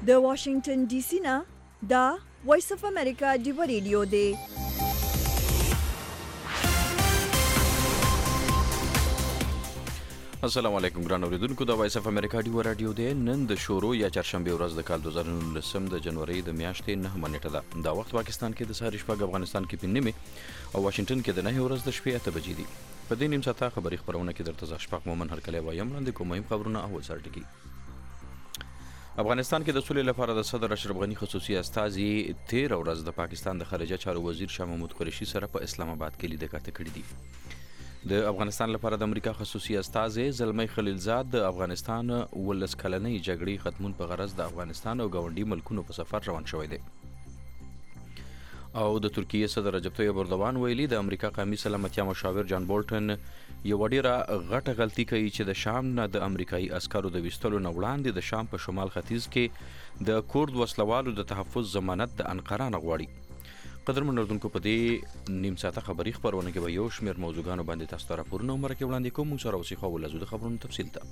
د واشنگټن ډي سي نه دا وایس اف امریکا دی ریډیو دی. السلام علیکم ګران اوریدونکو، د وایس اف امریکا دی رادیو دی. نن د شورو یا چهارشنبه ورځ د کال 2019 د جنوري د میاشتې 9 نیټه ده. دا وخت پاکستان کې د سهار شپږ، افغانستان کې په نیمه او واشنگټن کې د 9 ورځ د شپې 8 بجې دي. په دې نیم ساعته خبري خبرونه کې درته زه شپږ مومن هرکلی وایم. وړاندې کوم مهم خبرونه اول سر ټکی. افغانستان کې د سولې لپاره د صدر اشرف غني خصوصي استازي 13 ورځ د پاکستان د خارجه چارو وزیر شاه محمود قریشي سره په اسلام آباد کې لیدکاته کړې دي. د افغانستان لپاره د امریکا خصوصي استازي زلمی خلیلزاد د افغانستان ولس کلنۍ جګړې ختمون په غرض د افغانستان او ګاونډي ملکونو په سفر روان شوی دی. او د ترکیې صدر رجب طیب اردوغان ویلي د امریکا قومي سلامتیا مشاور جان بولټن یو ډیره غټه غلطي کوي چې د شام نه د امریکایي عسکرو د ویستلو نه وړاندې د شام په شمال ختیځ کې د کورد وسلوالو د تحفظ ضمانت د انقره نه غواړي. قدرمن اردوونکو، په دې نیم ساعته خبري خبرونه کې به یو شمېر موضوعګانو باندې تاسو ته راپورونه او مرکې وړاندې کوم. موږ سره اوسئ خو ولزو د خبرونو تفصیل ته.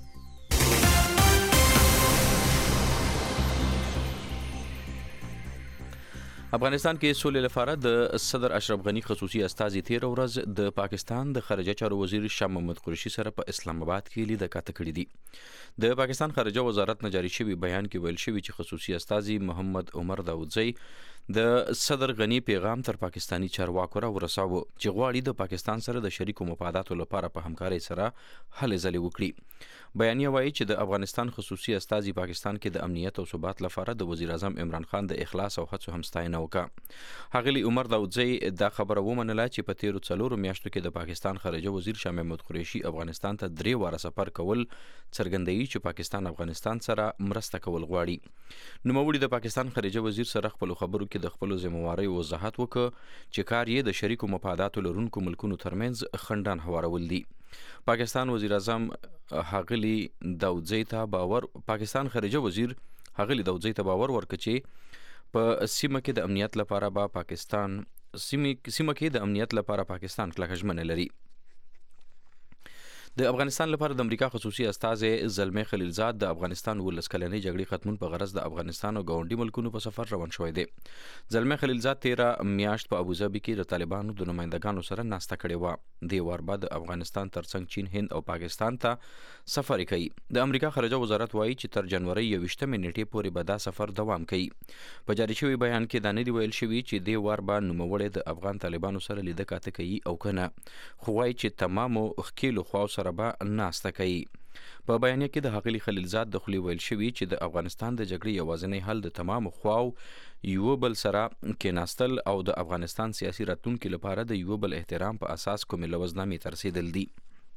افغانستان کې سولې لپاره د صدر اشرف غني خصوصي استازي 13 ورځ د پاکستان د خارجه چارو وزیر شاه محمود قریشي سره په اسلام آباد کې لیدکاته کړې دي. د پاکستان خارجه وزارت نه جاری شوی بیان کې ویل شوی چې خصوصي استازي محمد عمر داودزی د صدر غني پیغام تر پاکستانی چارواکو را ورساوه چې غواړي د پاکستان سره د شریکو مفاداتو لپاره په همکارۍ سره هلې ځلې وکړي. بیانیه وایي چې د افغانستان خصوصي استازي پاکستان کې د امنیت او ثبات لپاره د وزیر اعظم عمران خان د اخلاص او هڅو هم ستاینه وکړه. ښاغلي عمر داودزی دا خبره ومنله چې په تیرو 4 میاشتو کې د پاکستان خارجه وزیر شاه محمود قریشي افغانستان ته 3 واره سفر کول څرګندوي چې پاکستان افغانستان سره مرسته کول غواړي. نوموړي د پاکستان خارجه وزیر سره خپل خبرو کې د خپل ذمہوارۍ وضاحت وکړ چې کار یې د شریکو مفاداتو لرونکو ملکونو ترمنځ خنډان هوارول دي. پاکستان وزیر اعظم ښاغلي داودزی ته باور ورکړ چې په سیمه کې د امنیت لپاره پاکستان کلکه ژمنه لري. د افغانستان لپاره د امریکا خصوصي استازي زلمی خلیلزاد د افغانستان ولس کلنۍ جګړې ختمون په غرض د افغانستان او ګاونډي ملکونو په سفر روان شوی دی. زلمی خلیلزاد 13 میاشت په ابوظبي کې د طالبانو د نمائندګانو سره ناسته کړې وه. دې وار بعد افغانستان ترڅنګ چین، هند او پاکستان ته سفر کوي. د امریکا خارجه وزارت وایي چې تر جنوري 21 نیټې پورې به دا سفر دوام کوي. په جاری شوی بیان کې دا نه دی ویل شوی چې دې وار به نوموړی د افغان طالبانو سره لیدکاته کوي او کنه، خو وایي چې تمامو ښکیلو خواو سره به ناسته کوي. په بیانیه کې د ښاغلي خلیلزاد د خولې ویل شوي چې د افغانستان د جګړې یوازینی حل د تمامو خواو یو بل سره کېناستل او د افغانستان سیاسي راتلونکي لپاره د یو بل احترام په اساس کومې لوزنامې ته رسېدل دي.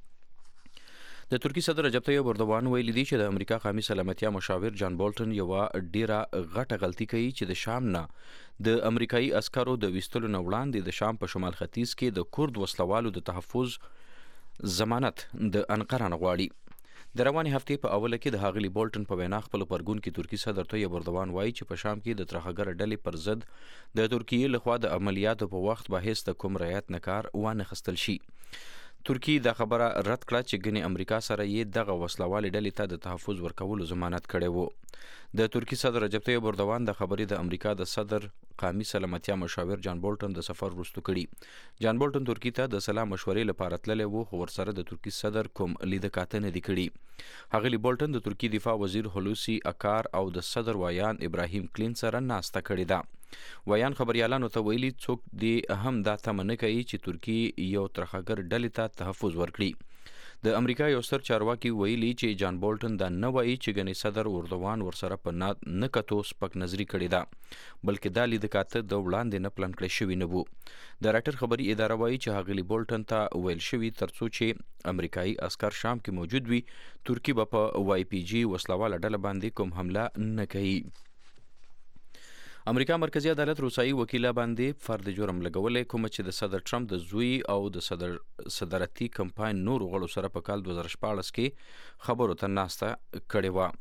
د ترکیې صدر رجب طیب اردوغان ویلي دي چې د امریکا قومي سلامتیا مشاور جان بولټن یوه ډیره غټه غلطي کوي چې د شام نه د امریکایي عسکرو د ویستلو نه وړاندې د شام په شمال ختیځ کې د کورد وسلوالو د تحفظ ضمانت د انقره نه غواړي. د روانې هفتې په اوله کې د ښاغلي بولټن په وینا خپل غبرګون کې ترکي صدر طیب اردوغان وایي چې په شام کې د ترهګره ډلې پر ضد د ترکیې لخوا د عملیاتو په وخت به هیڅ د کوم رعایت نه کار وانخیستل شي. ترکیې دا خبره رد کړه چې ګنې امریکا سره یې دغه وسلوالې ډلې ته د تحفظ ورکولو ضمانت کړی وو. د ترکي صدر رجب طیب اردوغان د خبرې د امریکا د صدر قومي سلامتیا مشاور جان بولټن د سفر وروسته کړي. جان بولټن ترکیې ته د سلا مشورې لپاره تللی وو، خو ورسره د ترکي صدر کوم لیدکاته نه دي کړي. ښاغلي بولټن د ترکیې دفاع وزیر هلوسی اکار او د صدر وایان ابراهیم کلین سره ناسته کړې ده. وایان خبریالانو ته ویلي څوک دې هم دا تمه نه کوي چې ترکیې یو ترهګر ډلې ته تحفظ ورکړي. د امریکا یو ستر چارواکي ویلي چې جان بولټن دا نه وایي چې ګنې صدر اردوغان ورسره په نه کتو سپک نظري کړې ده، بلکې دا لیدکاته د وړاندې نه پلان کړی شوي نه وو. د راټر خبري اداره وایي چې ښاغلي بولټن ته ویل شوي ترڅو چې امریکایي عسکر شام کې موجود وي، ترکیه به په واي پی جي وسلواله ډله باندې کوم حمله نه کوي. امریکا مرکزی عدالت روسایي وکیله باندې فرد جرم لګولې، کوم چې د صدر ټرمپ د زوی او د صدارتي کمپاین نورو غړو سره په کال 2014 کې خبرو ته ناسته کړې وه.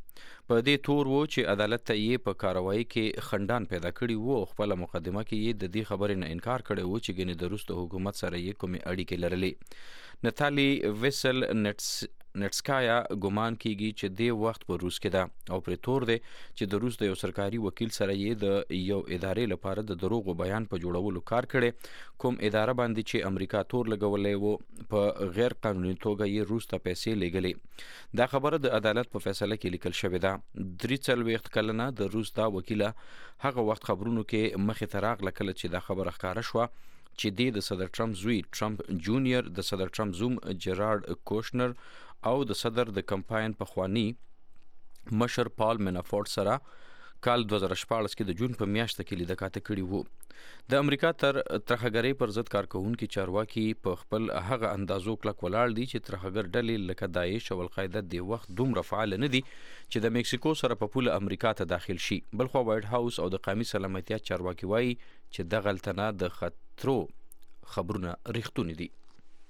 په دې تور و چې عدالت ته یې په کاروایی کې خندان پیدا کړي وو او خپل مقدمه کې یې د دې خبرې نه انکار کړی وو چې ګنې د روس د حکومت سره یې کومې اړیکې لرلې. نتالي ویسل نټسکایا ګمان کیږي چې د وخت په روس کې ده او پر تور دی چې د روس د یو سرکاري وکیل سره یې د یو ادارې لپاره د دروغو بیان په جوړولو کار کړي، کوم اداره باندې چې امریکا تور لګولې وو په غیر قانوني توګه یې روس ته پیسې لېږلې. دا خبره د عدالت په فیصله کې لیکل شوې ده. 43 کلنه د روس دا وکیله هغه وخت خبرونو کې مخې ته راغله کله چې دا خبره ښکاره شوه چې د صدر ټرمپ زوی ټرمپ جونیئر د صدر ټرمپ زوم جرارد کوشنر او د صدر د کمپاین پخوانی مشر پال منافورټ سره کال 2014 کې د جون په میاشت کې لیدکاته کړي وو. د امریکا تر ترهګرۍ پر ضد کارکونکو چارواکي په خپل هغه اندازو کلک ولاړ دي چې ترهګر ډلې لکه داعش او القاعده د وخت دومره فعال نه دي چې د میکسیکو سره په پوله امریکا ته داخل شي. بلخو وایټ هاوس او د قومي سلامتیا چارواکي وایي چې د غلطنه د خطرو خبرونه ریښتونی دي.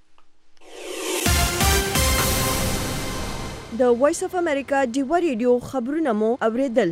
د وایس اف امریکا ډیوا ریډیو خبرونه مو اوریدل.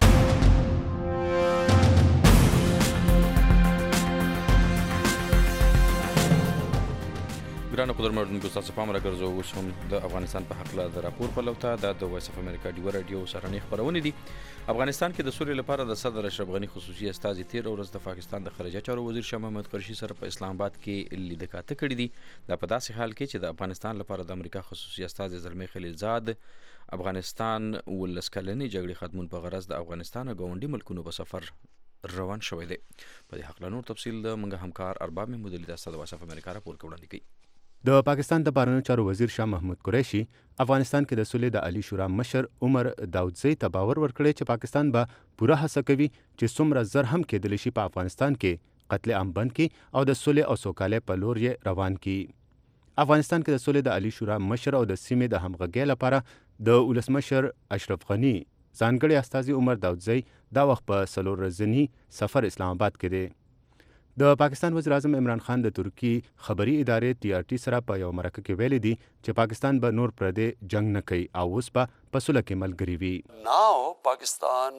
ګرانو قدرمنونکو تاسو پام راګرځو اوس هم د افغانستان په حق له د راپور په لوته د وایس اف امریکا ډیوا ریډیو سره نه خبرونه دي. افغانستان کې د سولې لپاره د صدر اشرف غنی خصوصي استازي تیر ورځ د پاکستان د خارجه چارو وزیر شاه محمود قریشي سره په اسلام آباد کې لیدکاته کړې دي. دا په داسې حال کې چې د افغانستان لپاره د امریکا خصوصي استازي زلمی خلیلزاد افغانستان ولس کلنې جګړې ختمون په غرض د افغانستان او ګاونډي ملکونو په سفر روان شوی دی. په دې حق له نور تفصیل د منګه همکار ارباب محمود علی د وایس اف امریکا راپور وړاندې کوي. د پاکستان د بهرنیو چارو وزیر شاه محمود قریشي افغانستان کې د سولې د عالی شورا مشر عمر داودزی ته باور ورکړی چې پاکستان به پوره هڅه کوي چې څومره زر هم کېدلی شي په افغانستان کې قتل عام بند کړي او د سولې او سوکالۍ په لور یې روان کړي. افغانستان کې د سولې د عالی شورا مشر او د سیمې د همغږۍ لپاره د ولسمشر اشرف غنی ځانګړي استازي عمر داودزی دا وخت په 4 ورځني سفر اسلام آباد کې دی. د پاکستان وزیر اعظم عمران خان د ترکی خبري ادارې TRT سره په یو مرکه کې ویلي دي چې پاکستان به نور پردې جنگ نه کوي او اوس به په صلح کې ملګری وي. Now Pakistan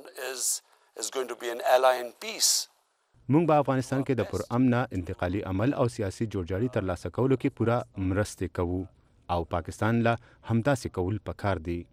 is going to be an ally in peace. موږ به افغانستان کې د پر امنه انتقالي عمل او سیاسي جوړجاړي ترلاسه کولو کې پوره مرسته کوو او پاکستان له همداسې کول پکار دي.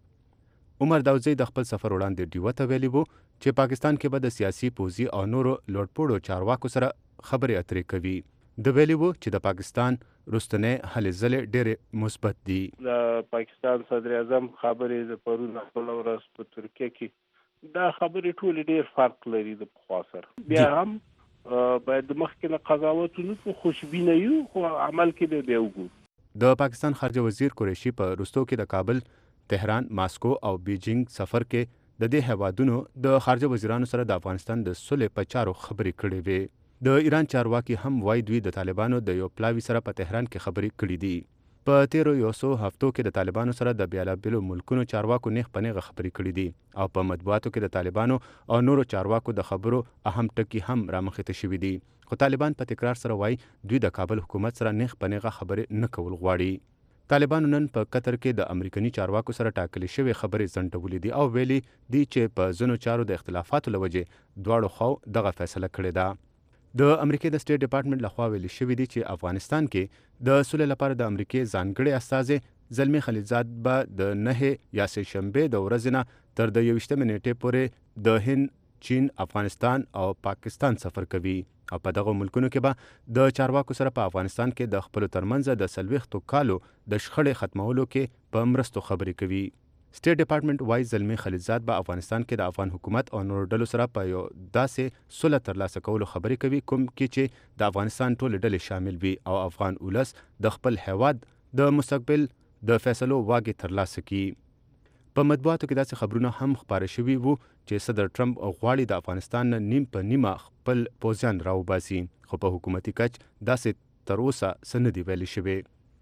عمر داودزی د خپل سفر وړاندې ډیوه ته ویلي وو چې پاکستان کې به د سیاسي پوځي او نورو لوړپوړو چارواکو سره خبرې اترې کوي. د ویلي وو چې د پاکستان رستنې هلې ځلې ډېرې مثبت دي. د پاکستان صدر اعظم خبرې د پرون خپل ورځ په ترکیه کې دا خبرې ټولې ډېر فرق لري د پخوا سره. بیا هم باید مخکې له قضاوتونو په خوشبینه یو خو عمل کې به بیا وګورو. د پاکستان خارجه وزیر قریشي په وروستو کې د کابل، تهران، ماسکو او بیجینګ سفر کې د دې هیوادونو د خارجه وزیرانو سره د افغانستان د صلح په چارو خبرې کړې وې. د ایران چارواکي هم وایي دوی د طالبانو د یو پلاوي سره په تهران کې خبرې کړې دي. په تیرو 100 هفتو کې د طالبانو سره د بیلابیلو ملکونو چارواکو نیغ په نیغه خبرې کړې دي او په مطبوعاتو کې د طالبانو او نورو چارواکو د خبرو اهم ټکي هم رامخته شوي دي. خو طالبان په تکرار سره وایي دوی د کابل حکومت سره نیغ په نیغه خبرې نه کول غواړي. طالبانو نن په قطر کې د امریکایي چارواکو سره ټاکلې شوې خبرې ځنډولې دي او ویلي دي چې په ځینو چارو د اختلافاتو له وجې دواړو خواو دغه فیصله کړې ده. د امریکای د سټیټ ډپارټمنټ لخوا ویلي شوي دي چې افغانستان کې د سولې لپاره د امریکای ځانګړي استازي زلمی خلیلزاد به د 9 یا سه شنبه د ورځې نه تر د 21 نیټې پورې د هند، چین، افغانستان او پاکستان سفر کوي او په دغه ملکونو کې به د چارواکو سره په افغانستان کې د خپل ترمنځ د 40 کالو د شخړې ختمولو کې په مرستو خبرې کوي. سټیټ ډپارټمنټ وايي زلمی خلیلزاد به افغانستان کې د افغان حکومت او نورو ډلو سره په یو داسې صلح ترلاسه کولو خبرې کوي کوم کې چې د افغانستان ټول ډلې شامل وي او افغان ولس د خپل هیواد د مستقبل د فیصلو واګې ترلاسه کړي. په مطبوعاتو کې داسې خبرونه هم خپاره شوي وو چې صدر ټرمپ غواړي د افغانستان نه نیم په نیمه خپل پوځیان راوباسي خو په حکومتي کچ داسې تر اوسه څه نه دي ویلي شوي.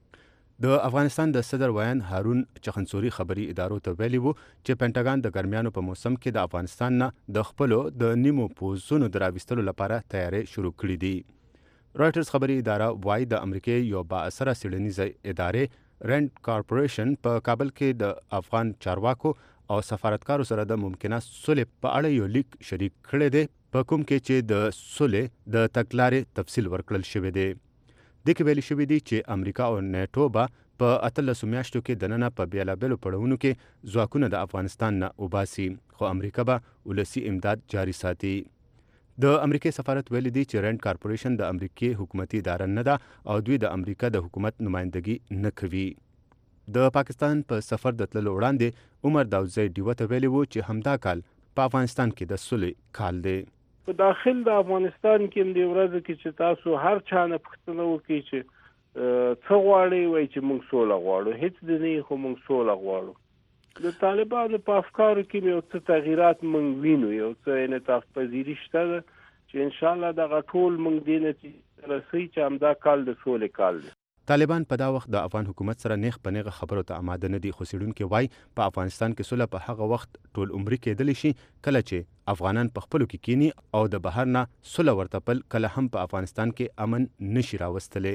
د افغانستان د صدر ویان هارون چخنسوري خبري ادارو ته ویلي وو چې پینټاګان د ګرمیانو په موسم کې د افغانستان نه د خپلو د نیمو پوځونو د راویستلو لپاره تیاری شروع کړي دي. رایټرز خبري اداره وايي د امریکای یو با اثره څېړنیزه ادارې رینډ کارپوریشن په کابل کې د افغان چارواکو او سفارتکارو سره د ممکنه صلح په اړه یو لیک شریک کړی دی په کوم کې چې د صلح د تګلارې تفصیل ورکړل شوی دی. د کې ویل شوی دی چې امریکا او نیټو به په 18 میاشتو کې دننه په بیلابیلو پړاوونو کې ځواکونه د افغانستان نه وباسي، خو امریکا به ولسی امداد جاري ساتي. د امریکای سفارت ویلي دی چې رینډ کارپوریشن د امریکای حکومتي اداره نه ده او دوی د امریکا د حکومت نمائندګي نه کوي. د پاکستان په سفر د تللو وړاندې عمر داودزی ډیوه ته ویلي وو چې همدا کال په افغانستان کې د صلح کال دی. په داخل د افغانستان کې د ورځې کې چې تاسو هر چا نه پوښتنه وکړي چې څه غواړي، وایي چې موږ سوله غواړو، هیڅ د نه خو موږ سوله غواړو. د طالبانو په افکارو کې یو څه تغییرات موږ وینو، یو څه انعطاف پذیري شته ده چې انشاءالله دغه ټول موږ دې نتیجې رسوي چې همدا کال د سولې کال دی. طالبان په دا وخت د افغان حکومت سره نیغ په نیغه خبرو ته آماده نه دي، خو څېړونکي وایي په افغانستان کې صلح په هغه وخت ټول عمري کېدلی شي کله چې افغانان په خپلو کې کینی او د بهر نه صلح ورته پل کله هم په افغانستان کې امن نشي راوستلی.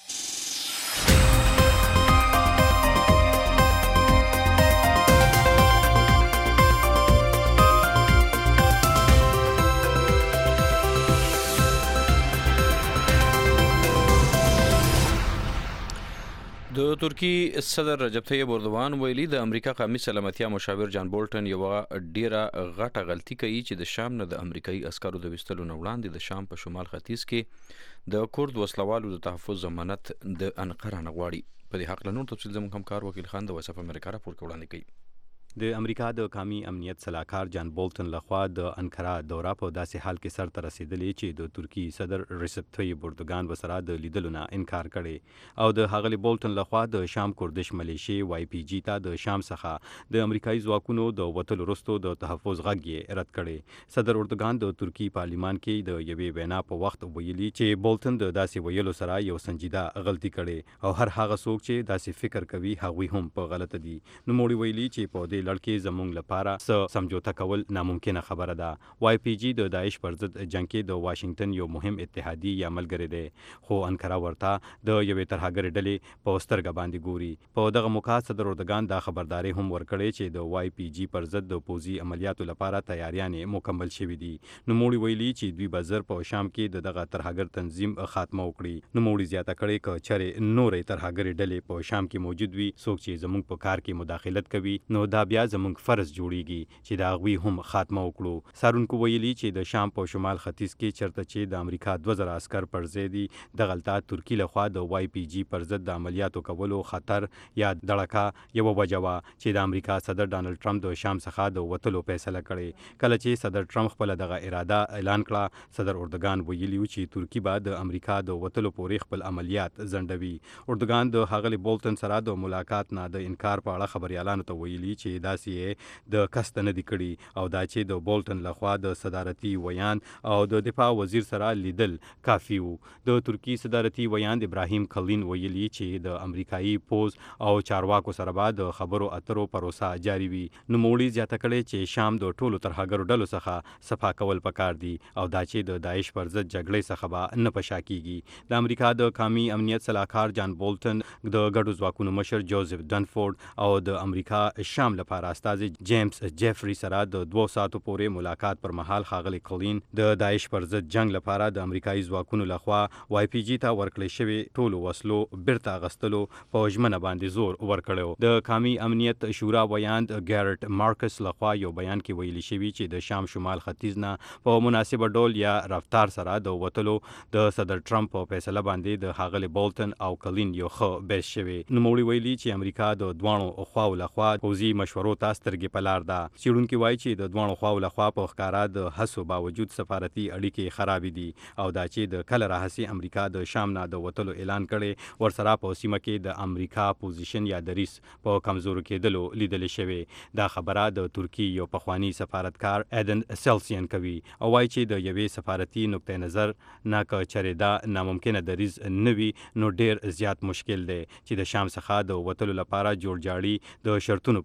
د ترکی صدر رجب طیب اردوغان ویلي د امریکا قومي سلامتیا مشاور جان بولټن یو ډیره غټه غلطي کوي چې د شام نه د امریکایي عسکرو د وستلو نه وړاندې د شام په شمال ختیځ کې د کورد وسلوالو د تحفظ ضمانت د انقره نه غواړي. په دې حق له نور تفصیل زموږ همکار وکیل خان د وایس اف امریکا راپور وړاندې کوي. د امریکا د قومي امنیت صلاحکار جان بولټن لخوا د انقره دوره په داسې حال کې سر ته رسیدلې چې د ترکی صدر رجب طیب اردوغان وسره د لیدلو نه انکار کړي او د ښاغلي بولټن لخوا د شام کوردش ملیشي YPG ته د شام څخه د امریکایي ځواکونو د وتلو وروسته د تحفظ غږ یې رد کړي. صدر اردوغان د ترکی پارلیمان کې د یوې وینا په وخت ویلي چې بولټن د داسې ویلو سره یو سنجیده غلطي کړي او هر هغه څوک چې داسې فکر کوي هغوی هم په غلطه دي. نوموړي ویلي چې په دې لړ کې زموږ لپاره سمجوته کول ناممکنه خبره ده. YPG د داعش پر ضد جنگ کې د واشنگټن یو مهم اتحادي یا ملګری دی، خو انقره ورته د یوې ترهګرې ډلې په سترګه باندې ګوري. په دغه موقع صدر اردوغان دا خبرداري هم ورکړې چې د YPG پر ضد د پوځي عملیاتو لپاره تیاریانې مکمل شوې دي. نوموړي ویلي چې دوی به زر په شام کې د دغه ترهګر تنظیم خاتمه وکړي. نوموړي زیاته کړې که چېرې نورې ترهګرې ډلې په شام کې موجود وي، څوک چې زموږ په کار کې مداخلت کوي، نو دا بیا زموږ فرض جوړیږي چې دا غوي هم خاتمه وکړو. سارونکو ویلي چې د شام په شمال ختیځ کې چرته چې د امریکا 2000 عسكر پر ځای دي، د غلطه ترکی لخوا د YPG پر ضد د عملیاتو کولو خطر یا دړکه یو وجه وه چې د امریکا صدر ډانلډ ټرمپ د شام څخه د وتلو فیصله کړې. کله چې صدر ټرمپ خپل دغه اراده اعلان کړه، صدر اردوغان ویلي چې ترکی به د امریکا د وتلو پورې خپل عملیات ځنډوي. اردوغان د ښاغلي بولټن سره د ملاقات نه د انکار په اړه خبريالانو ته ویلي چې داسې د کست نه دی کړي او دا چې د بولټن لخوا د صدارتي ویان او د دفاع وزیر سره لیدل کافي وو. د ترکی صدارتي ویان ابراهیم کلین ویلي چې د امریکایي پوز او چارواکو سره به د خبرو اترو پروسه جاري وي. نوموړي زیاته کړې چې شام د ټولو ترهګرو ډلو څخه صفا کول پکار دي او دا چې د داعش پر ضد جګړې څخه به نه پشا کیږي. د امریکا د قومي امنیت صلاحکار جان بولټن د ګډو ځواکونو مشر جوزف ډنفورد او د امریکا شام لپاره استازي جیمز جیفری سره د 2 ساعتو پورې ملاقات پر مهال ښاغلي کلین د داعش پر ضد جنگ لپاره د امریکایي ځواکونو لخوا YPG ته ورکړل شوی ټولو وسلو بیرته اغستلو په ژمنه باندې زور ورکړو. د قومي امنیت شورا ویاند ګارټ مارکس لخوا یو بیان کې ویلي شوی چې د شام شمال ختیځ نه په مناسب ډول یا رفتار سره د وتلو د صدر ټرمپ په فیصله باندې د ښاغلي بولټن او کلین یو ښه بیس شوی. نوموړي ویلي چې امریکا د دوانو خواو لخوا پوځي مشورو ته سترګې په لار ده. څېړونکي وایي چې د دوانو خواو لخوا په ښکاره د هڅو باوجود سفارتي اړیکې خرابې دي او دا چې د کله راهسې امریکا د شام نه د وتلو اعلان کړي، ورسره په سیمه کې د امریکا پوزیشن یا دریس په کمزورو کېدلو لیدل شوی. دا خبره د ترکی یو پخوانی سفارتکار ایدن سیلسین کوي او وایي چې د یوې سفارتي نقطه نظر نه که چېرې دا ناممکنه دریز نه وي، نو ډیر زیات مشکل دی چې د شام څخه د وتلو لپاره جوړ جاړي د شرطونو په بنیاد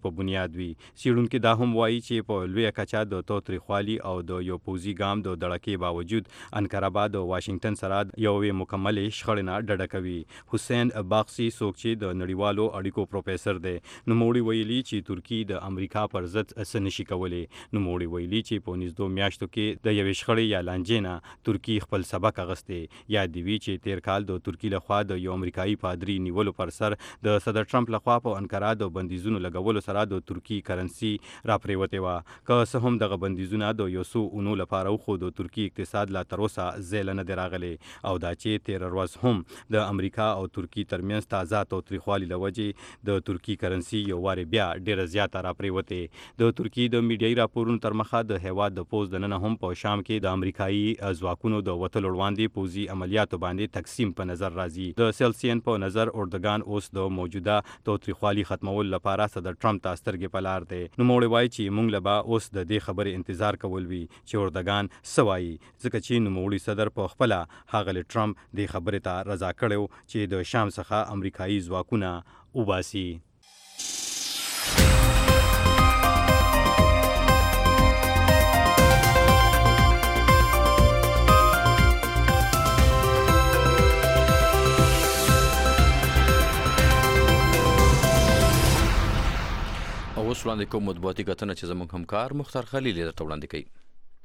زیات وي. څېړونکي دا هم وایي چې په لویه کچه د تاوتریخوالي او د یو پوځي ګام د دړکې باوجود انکره به د واشنگټن سره یوې مکملې شخړې نه ډډه کوي. حسین باغسي څوک چې د نړیوالو اړیکو پروفیسر دی، نوموړي ویلي چې ترکي د امریکا پر ضد څه نشي کولی. نوموړي ویلي چې په نږدې میاشتو کې د یوې شخړې یا لانجې نه ترکي خپل سبق اخیستی. یاد دی وي چې تیر کال د ترکي لخوا د یو امریکایي پادري نیولو پر سر د صدر ټرمپ لخوا په انکره د بندیزونو لګولو سره د ترکي کرنسي راپریوتې وه. که څه هم دغه بندیزونه د یو څو اونو لپاره خو د ترکي اقتصاد لا تر اوسه زیله نه دی راغلی، او دا چې تېره ورځ هم د امریکا او ترکي ترمنځ تازه تاوتریخوالي له وجې د ترکي کرنسي یو وارې بیا ډېره زیاته راپریوتې. د ترکي د میډیایي راپورونو تر مخه د هېواد د پوځ دننه هم په شام کې د امریکایي ځواکونو د وتلو وړاندې پوځي عملیاتو باندې تقسیم په نظر راځي. د سیلسین په نظر اردوګان اوس د موجوده تاوتریخوالي ختمولو لپاره صدر ټرمپ ته سترګې په لار دی. نوموړي وایي چې موږ له به اوس د دې خبرې انتظار کول وي چې اردوګان څه وایي، ځکه چې نوموړي صدر په خپله ښاغلي ټرمپ دې خبرې ته رضا کړی و چې د شام څخه امریکایي ځواکونه وباسي. اوس وړاندې کوم مطبوعاتي کتنه چې زموږ همکار مختار خلیل یې درته وړاندې کوي.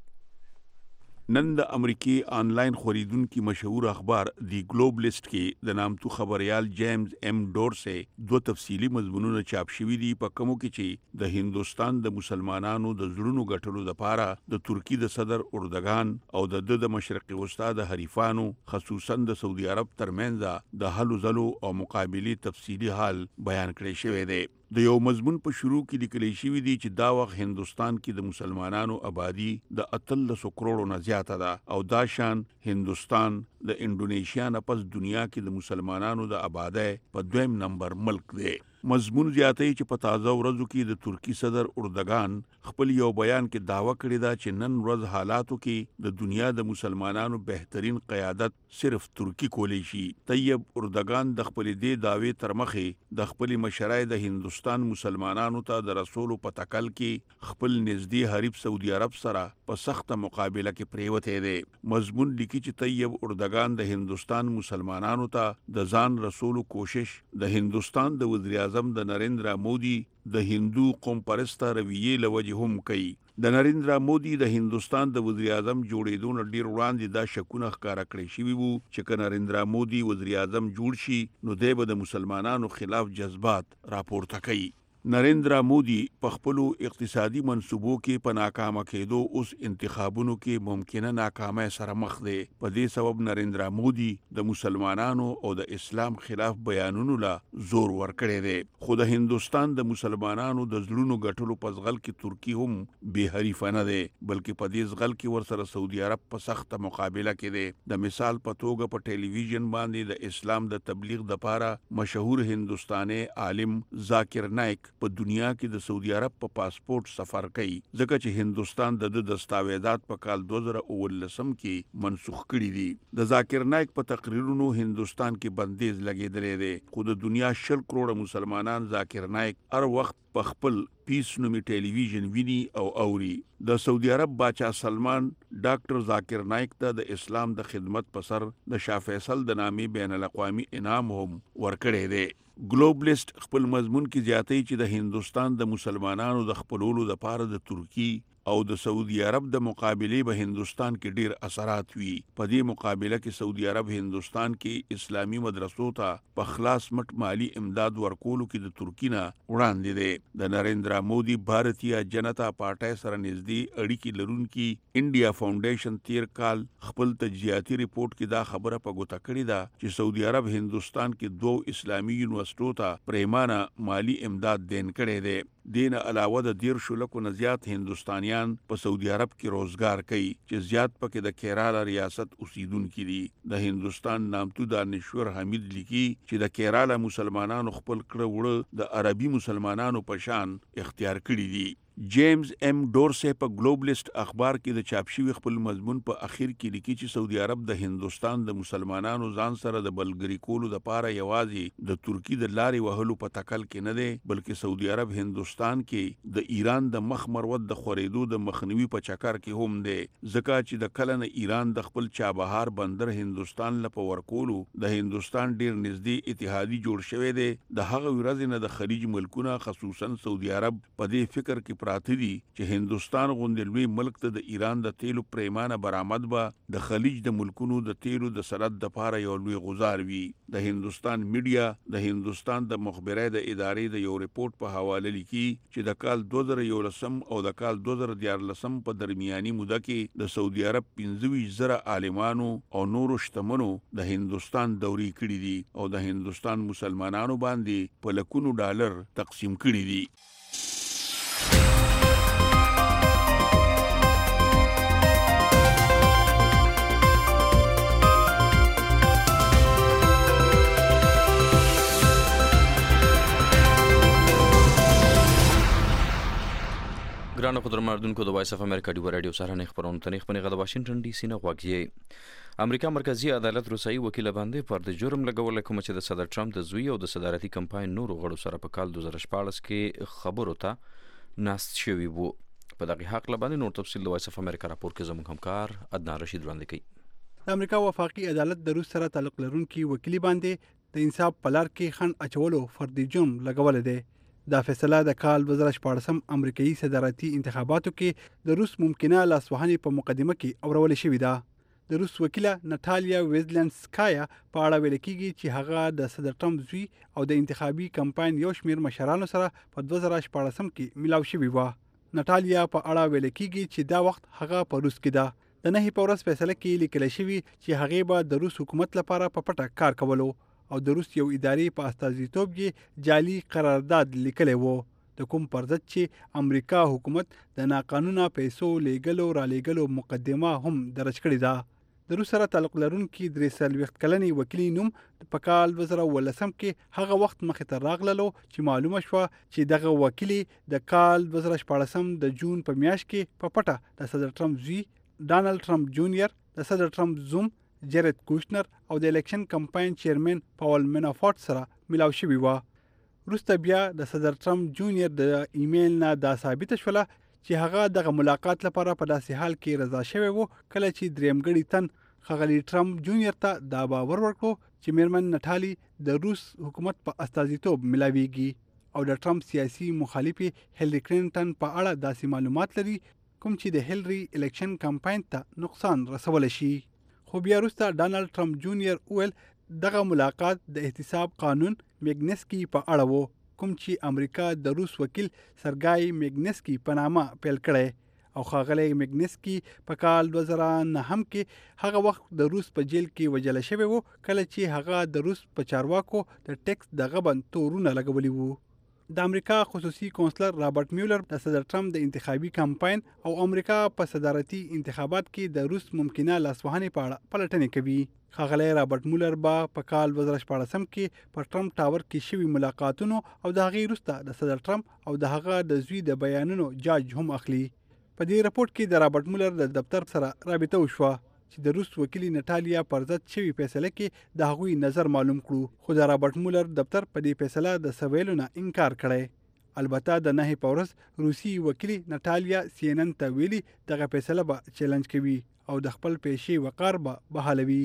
نن د امریکای آنلاین خوریدونکو مشهور اخبار دی ګلوبلیسټ کې د نامتو خبريال جیمز ام ډورسي دوه تفصیلی مضمونونه چاپ شوي دي، په کومو کې چې د هندوستان د مسلمانانو د زړونو ګټلو لپاره د ترکی د صدر اردوګان او د مشرقي وسطا د حریفانو خصوصا د سعودي عرب ترمنځ د هلو ځلو او مقابلې تفصیلی حال بیان کړی شوی دی. د یو مضمون په شروع کې لیکل شوی دی چې دا وخت هندوستان کې د مسلمانانو آبادی د 13 کروڑو نه زیاته ده او دا شان هندوستان د انډونیشیا نه پس دنیا کې د مسلمانانو د آبادی په دویم نمبر ملک دی. مضمون زیاتوي چې په تازه ورځو کې د ترکی صدر اردوګان خپل یو بیان کې داوا کړې ده چې نن ورځ حالاتو کې د دنیا د مسلمانانو بهترین قیادت صرف ترکی کولی شي. طیب اردوګان د خپل دې داوی تر مخې د خپل مشرای د هندوستان مسلمانانو ته د رسول په تکل کې خپل نږدې حریف سعودي عرب سره په سخت مقابله کې پریوته دی. مضمون لیکي چې طیب اردوګان د هندوستان مسلمانانو ته د ځان رسول کوشش د هندوستان د وزیر اعظم د نریندرا مودي د هندو قوم پرسته رویې لوجه هم کوي. د نریندرا مودي د هندوستان د وزیر اعظم جوړېدو نه ډیر وړاندې دا شکونه ښکارا کړی شوي وو چې که نریندرا مودي وزیر اعظم جوړ شي نو دی به د مسلمانانو خلاف جذبات راپورته کوي. نریندرا مودي په خپلو اقتصادي منصوبو کې په ناکامه کېدو اوس انتخابونو کې ممکنه ناکامۍ سره مخ دی. په دې سبب نریندرا مودي د مسلمانانو او د اسلام خلاف بیانونو لا زور ورکړی دی. خو د هندوستان د مسلمانانو د زړونو ګټلو په ځغل کې ترکی هم بې حریفه نه دی، بلکې په دې ځغل کې ورسره سعودي عرب په سخته مقابله کې دی. د مثال په توګه په ټلویزیون باندې د اسلام د تبلیغ دپاره مشهور هندوستاني عالم ذاکر نایک په دنیا کې د سعودي عرب په پاسپورت سفر کوي، ځکه چې هندوستان د دستاویزات په کال 2019 کې منسوخ کړي دي. د ذاکر نایک په تقریرونو هندوستان کې بندیز لګیدلی دی، خو د دنیا 10 کروڑه مسلمانان ذاکر نایک هر وخت په خپل پیس نومي ټلویزیون ویني او اوري. د سعودي عرب باچا سلمان ډاکټر ذاکر نایک ته د اسلام د خدمت په سر د شاه فیصل د نامې بین الاقوامي انعام هم ورکړی دی. ګلوبلیسټ خپل مضمون کې زیاتوي چې د هندوستان د مسلمانانو د خپلولو لپاره د ترکی او د سعودي عرب د مقابلې به هندوستان کې ډیر اثرات وي. په دې مقابله کې سعودي عرب هندوستان کې اسلامي مدرسو ته په خلاص مټ مالی امداد ورکولو کې د ترکی نه وړاندې دی. د نریندرا مودي بھارتیا جنتا پارټۍ سره نږدې اړیکې لرونکي انډیا فاونډیشن تیر کال خپل تجزیاتي ریپورت کې دا خبره په ګوته کړې ده چې سعودي عرب هندوستان کې 2 اسلامي یونیورسيټو ته پریمانه مالی امداد دین کړی دی. دین علاوه د 13 لکو نه زیات هندوستانیان په سعودي عرب کې روزګار کوي چې زیات پکې د کیرالا ریاست اوسیدونکي دي. د هندوستان نامتو دانشور حمید لیکي چې د کیرالا مسلمانانو خپل کړه وړه د عربي مسلمانانو په شان اختیار کړي دي. جیمز ام ډورسي په ګلوبلیست اخبار کې د چاپ شوی خپل مضمون په اخر کې لیکي چې سعودي عرب د هندستان د مسلمانانو ځان سره د بلګری کولو لپاره یوازې د ترکی د لارې وهلو په تکل کې نه دی، بلکې سعودي عرب هندستان کې د ایران د مخ مروت د خورېدو د مخنیوي په چکر کې هم دی، ځکه چې د کله نه ایران د خپل چابهار بندر هندستان لپاره ورکولو د هندستان ډیر نږدې اتحادی جوړ شوی دی. د هغه ورځې نه د خلیج ملکونه خصوصا سعودي عرب په دې فکر کې پراته دي چې هندستان غوندې لوی ملک ته د ایران د تیلو پریمانه برآمد به د خلیج د ملکونو د تیلو د سرحد د لپاره یو لوی غزار وي. د هندستان میډیا د هندستان د مخبرۍ د ادارې د یو ریپورت په حواله لیکي چې د کال 2011 او د کال 2014 په درمیاني موده کې د سعودي عرب 25,000 عالمانو او نورو شتمنو د هندستان دوري کړي دي او د هندستان مسلمانانو باندې په لکونو ډالر تقسیم کړي دي. ګرانو قدرمنونکو د وایس اف امریکا ډیو رادیو سره نه خبرونه تنه خبرونه غد واشنگټن ډي سي نه غوږی. امریکا مرکزی عدالت روسي وکیل باندې پر د جرم لګول کوم چې د صدر ټرمپ د زوی او د صدارتي کمپاین نورو غړو سره په کال 2014 کې خبرو ته ناست شوی وو. په دغه حق لباندې نور تفصیل د وایس اف امریکا راپور کې زموږ همکار عدنان رشید وړاندې کوي. د امریکا وفاقي عدالت د روس سره تعلق لرونکي وکیل باندې د انصاف په لار کې خنډ اچولو فردي جرم لګول دی. دا فیصله د کال 2014 امریکایي صدارتي انتخاباتو کې د روس ممکنه لاسوهنې په مقدمه کې اورول شوې ده. د روس وکیله ناتالیا ویزلنسکایا په اړه ویل کېږي چې هغه د صدر ټرمپ زوی او د انتخابي کمپاین یو شمېر مشرانو سره په 2014 کې ملاو شوې وه. ناتالیا په اړه ویل کېږي چې دا وخت هغه په روس کې ده. د نهي په ورځ فیصله کې لیکل شوی چې هغه به د روس حکومت لپاره په پټه کار کولو او د روس یو ادارې په استازیتوب کې جعلي قرارداد لیکلی وو، د کوم پر ضد چې امریکا حکومت د ناقانونه پیسو لیږلو رالیږلو مقدمه هم درج کړې ده. د روس سره تعلق لرونکي 43 کلنې وکیلې نوم په کال 2018 کې هغه وخت مخې ته راغللو چې معلومه شوه چې دغه وکیلې د کال 2014 د جون په میاشت کې په پټه د صدر ټرمپ زوی ډانلډ ټرمپ جونیئر، د صدر ټرمپ زوم جیرد کوشنر او د الیکشن کمپاین چیرمن پاول منافورت سره ملاو شوی و. وروسته بیا د صدر ټرمپ جونیئر د ایمیل نه دا ثابته شوله چې هغه دغه ملاقات لپاره په داسې حال کې رضا شوی و کله چې درېمګړي تن ښاغلي ټرمپ جونیئر ته دا باور ورکړو چې میرمن نټالي د روس حکومت په استازیتوب ملاویږي او د ټرمپ سیاسي مخالفې هیلری کلینټن په اړه داسې معلومات لري کوم چې د هیلری الیکشن کمپاین ته نقصان رسول شي. خو بیا وروسته ډانلډ ټرمپ جونیئر وویل دغه ملاقات د احتساب قانون میګنسکي په اړه وو کوم چې امریکا د روس وکیل سرګای میګنسکي په نامه پیل کړی او ښاغلی میګنسکي په کال 2009 کې هغه وخت د روس په جیل کې وژل شوی و کله چې هغه د روس په چارواکو د ټیکس د غبن تورونه لګولي وو. د امریکا خصوصي کونسلر رابرټ میولر د صدر ټرمپ د انتخابي کمپاین او امریکا په صدارتي انتخابات کې د روس ممکنه لاسوهنې په اړه پلټنې کوي. ښاغلی رابرټ میولر به په کال 2014 کې په ټرمپ ټاور کې شوي ملاقاتونو او د هغې وروسته د صدر ټرمپ او د هغه د زوی د بیانونو جاج هم اخلي. په دې رپورټ کې د رابرټ میولر د دفتر سره رابطه وشوه چې د روس وکیل نټالیا پر ضد شوی فیصله کې د هغوی نظر معلوم کړو، خو د رابرټ میولر دفتر په دې فیصله د سویلو نه انکار کړی. البته د نهي په ورځ روسي وکیل نټالیا CNN ته ویلي دغه فیصله به چیلنج کوي او د خپل پیشې وقار به بحالوي.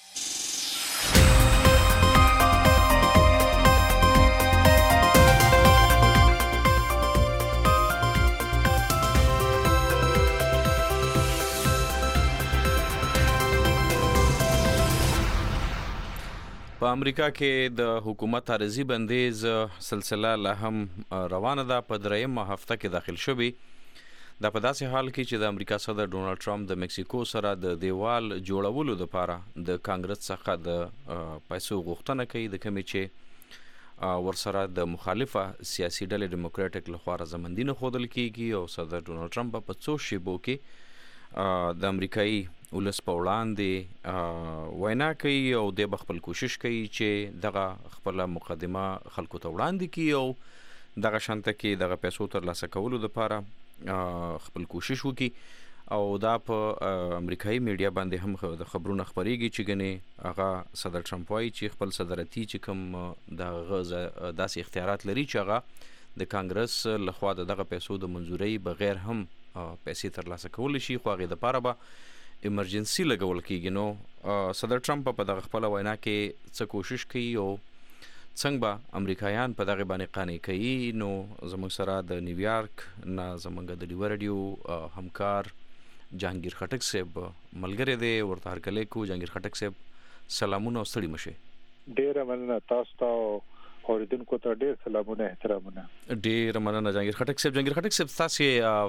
په امریکا کې د حکومت عارضي بندیز سلسله لا هم روانه ده. په درېیمه هفته کې داخل شوی دا په داسې حال کې چې د امریکا صدر ډونالډ ټرمپ د مکسیکو سره د دیوال جوړولو لپاره د کانګرس څخه د پیسو غوښتنه کوي، د کومې چې ورسره د مخالفه سیاسي ډلې ډیموکراټک لخوا رضامندي نه ښودل کیږي او صدر ډونالډ ټرمپ په څو شیبو کې د امریکایي ولس په وړاندې وینا کوي او د خپل کوشش کوي چې دغه خپل مقدمه خلکو ته وړاندې کړي او دغه شانته کې دغه پیسو ترلاسه کولو لپاره خپل کوشش وکړي او دا په امریکایي میډیا باندې هم د خبرونو خبريږي چې غني هغه صدر ټرمپ وايي چې خپل صدرتي چې کوم د داسې اختیارات لري چې هغه د کانګرس لخوا دغه پیسو د منزوري بغیر هم پیسې ترلاسه کول شي خو هغه د پاره به ایمرجنسي لګول کیږي. نو صدر ټرمپ په دغه خپل وینا کې څه کوشش کوي او څنګه به امریکایان په دغه باندې قانع کوي. نو زموږ سره د نیویارک نه زموږ د لیور رادیو همکار جهانگیر خټک صاحب ملګری دی ورته هرکلی کو. جهانگیر خټک صاحب سلامونه او ستړي مشه. ډیر مننه تاسو ته اوریدونکو ته ډیر سلامونه احترامونه. ډیر مننه جهانگیر خټک صاحب. جهانگیر خټک صاحب تاسو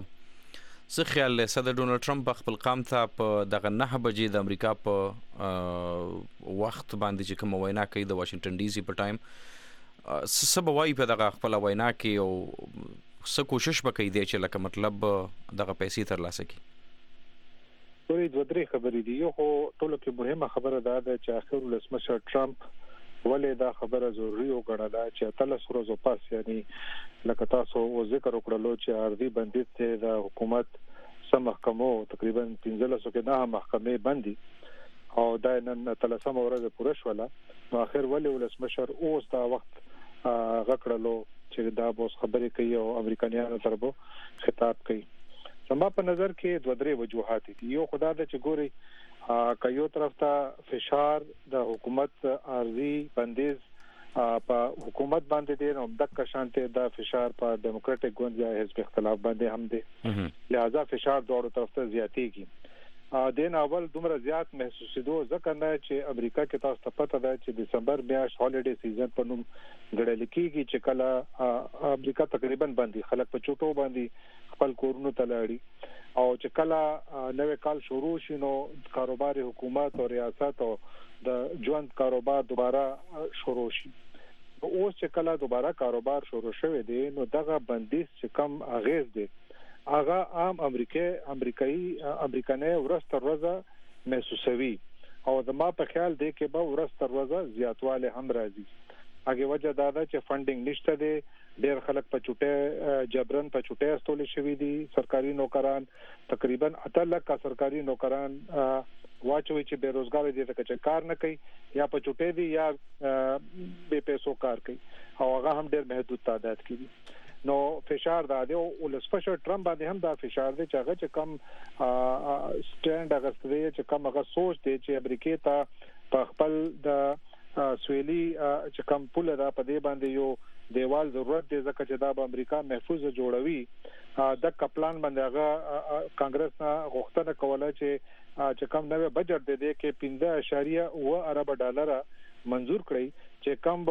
څه خیال له صدر ډونالد ټرمپ خپل قام ته په دغه 9 بجې د امریکا په وخت باندې چې کوم وینا کوي د واشنگټن ډي سي په ټایم څه وایي په دغه خپل وینا کې او څه کوشش وکړي دی چې لکه مطلب دغه پیسې ترلاسه کړي؟ دوی دوه درې خبرې دي. یو خو ټولو کې مهمه خبره ده چې اخر ولسمشر ټرمپ ولې دا خبره ضروري وګڼله چې 13 ورځې پس یعنی لکه تاسو ذکر وکړلو چې ارضي بندیز ته د حکومت سم محکمو تقریبا 15 کې نه محکمې بندي او دا نن 13 ورځې پوره شوله. نو اخر ولې ولسمشر اوس دا وخت غکړلو چې دا بوس خبرې کوي او امریکایانو تربو خطاب کوي. زما په نظر کې دوه درې وجوهات دي. یو خدا د چې ګوري کایو طرف ته فشار د حکومت ارضي بندیز په حکومت باندې دي نو دغه شانته د فشار په ډیموکراټک ګوند یا حزب اختلاف باندې هم دي. لہذا فشار دوه طرف ته زیاتېږي. دین اول دومره زیات محسوسېدو ځکه نه چې امریکا کې تاسو ته پته ده چې دسمبر میاشت هالیډے سیزن په نوم غړل کېږي چې کله امریکا تقریبا باندې خلک په چوټو باندې خپل کورونو ته لاړي او چې کله نوې کال شروع شي نو کاروبار حکومت او ریاست او د ژوند کاروبار دوباره شروع شي. اوس چې کله دوباره کاروبار شروع شوه دی نو دغه بندیز چې کم اغیز دی هغه عام امریکایي ورسته ورځ محسوسوي او زما په خیال دی کې به ورسته ورځ زیاتواله هم راځي. هغه وجه دا ده چې فندینګ نشته دی. ډېر خلک په چټه جبرن په چټه استول شوی دي. سرکاري نوکران تقریبا 8 لک سرکاري نوکران واچوي چې بیروزګار دي چې کار نه کوي یا په چټه دي یا بے پیسو کار کوي او هغه هم ډېر محدود تعداد کې دي. نو فشار دا دی او ولسمشر ټرمپ باندې هم دا فشار دی چې هغه چې کم سټاند اغستې چې کم هغه سوچ دی چې امریکا ته په خپل د سویلي چې کم پوله دا په دې باندې یو دیوال ضرورت دی ځکه چې دا به امریکا محفوظ جوړوي. د کپلان باندې هغه کانګرس نه غوښتنه کوله چې کم نوې بجټ دی کې 15.9 ارب ډالر منزور کړی چې کم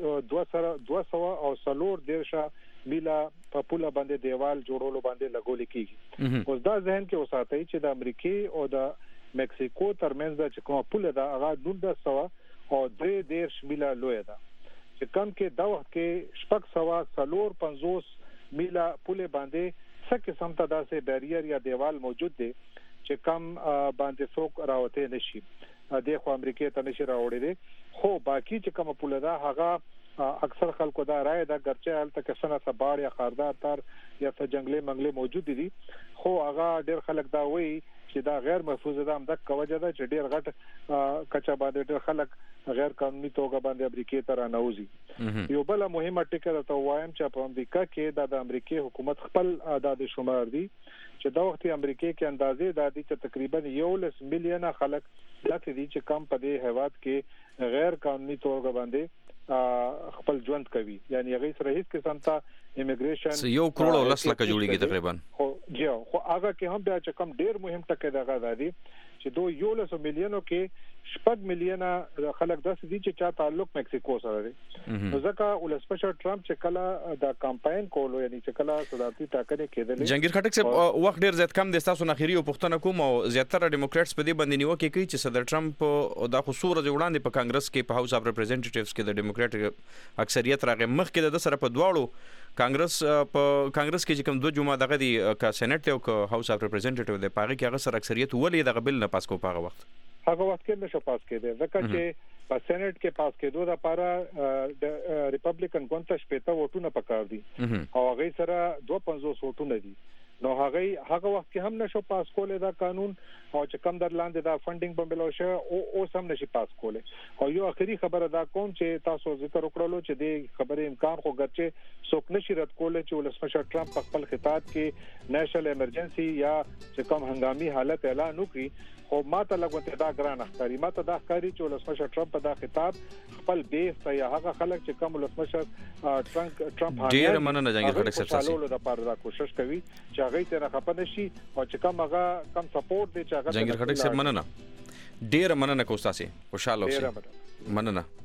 به 200 او سلور دیرشا میلا په پوله باندې دیوال جوړولو باندې لګول کیږي. اوس دا ذهن کې اوساتای چې د امریکای او د مکسیکو ترمنځ د چې کومه پوله دا هغه 200 او 3 میلا لوی ده چې کم کې دا وخت کې 650 میلا پوله باندې څه قسم ته داسې بیریر یا دیوال موجود دی چې کم باندې څوک راوته نشي. د خو امریکای ته نشي راوړي دي خو باقی چې کومه پوله ده هغه اکثر خلکو دا رائے دا ګرچه حالت کې سنه سباړ یا خاردار تر یا څه جنگلي منګلي موجود دي خو هغه ډېر خلک دا وایي چې دا غیر محفوظ ده. هم د کوجه ده چې ډېر غټ کچا باندې ډېر خلک غیر قانوني توګه باندې امریکای ته رانوځي. یو بل مهمه ټکی ته وایم چې په امریکا کې د امریکای حکومت خپل اعداد شمار دي چې دا وخت امریکای کې اندازې د دې چې تقریبا 1 میلیون خلک داسې دي چې کم په دې هیواد کې غیر قانوني توګه باندې خپل ژوند کوي یعنی هغه سره هیڅ قسم ته ایمیګریشن 1 کروڑ او 10 لک جوړیږي تقریبا. خو هغه کې هم بیا چې کم ډیر مهم ټکی دغه دی چې 2 میلیونو کې 6 میلیونه خلک داسې دي چې چا تعلق مکسیکو سره دی. نو ځکه ولسمشر ټرمپ چې کله د کمپاین کولو یعنی چې کله صدارتي ټاکنې کېدلې جهانگیر خټک صاحب وخت ډیر زیات کم د تاسو نخيري او پښتنه کوم او زیاتره ډیموکراټس په دې باندې نیوکه کوي چې صدر ټرمپ او د خصوص وړاندې په کانګرس کې په هاوس اف ریپرزنټیټیوز کې د ډیموکراټک اکثریت راغی مخ کې د سره په دواړو کانګرس کې چې کوم 2 جمعه دغه دی کا سېنات او کا هاوس اف ریپرزنټیټیو د پاره کې هغه سره اکثریت ولې دغه بل نه پاس کو پاغه وخت هغه وخت کې نشه پاس کېده ځکه چې په سېنات کې پاس کېدو د لپاره د ریپبلیکن ګوند ته 50 ووټونه پکار دي او هغه سره 250 ووټونه دي. نو هغه وخت کې هم نشو پاس کولای دا قانون او چې کم در لاندې دا فندینګ په ملو شه او سم نشي پاس کولای. او یو اخري خبره دا کوم چې تاسو ذکر وکړلو چې د خبرې امکان خو ګرځي څوک نشي رد کولای چې ولسمشر ټرمپ په خپل خطاب کې نېشنل ایمرجنسي یا چې کوم هنګامي حالت اعلان وکړي. خو ماته لګوته دا ګران اختیاري ماته دا ښکاري چې ولسمشر ټرمپ په دا خطاب خپل بیس یا هغه خلک چې کوم ولسمشر ټرمپ ډیر مننه جنگیر خټک صاحب تاسو د لپاره دا کوشش کوي چې هغه ته نه خپه نشي او چې کوم هغه کم سپورټ دی چې هغه جنگیر خټک صاحب مننه ډیر مننه کوم تاسو خوشاله اوسئ مننه.